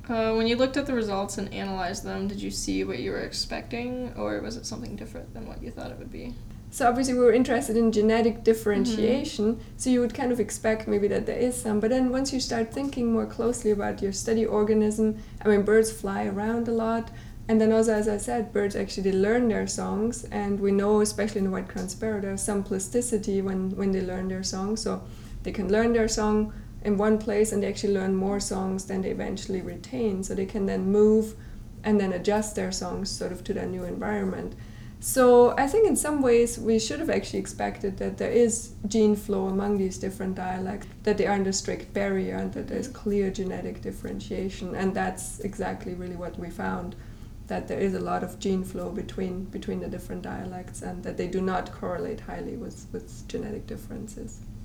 When you looked at the results and analyzed them, did you see what you were expecting, or was it something different than what you thought it would be? So obviously we were interested in genetic differentiation, so you would kind of expect maybe that there is some, but then once you start thinking more closely about your study organism, I mean, birds fly around a lot, and then also, as I said, birds actually learn their songs, and we know, especially in the white-crowned sparrow, there's some plasticity when they learn their song, so they can learn their song in one place and they actually learn more songs than they eventually retain, so they can then move and then adjust their songs sort of to their new environment. So I think in some ways we should have actually expected that there is gene flow among these different dialects, that they aren't a strict barrier and that there's clear genetic differentiation. And that's exactly really what we found, that there is a lot of gene flow between the different dialects and that they do not correlate highly with genetic differences.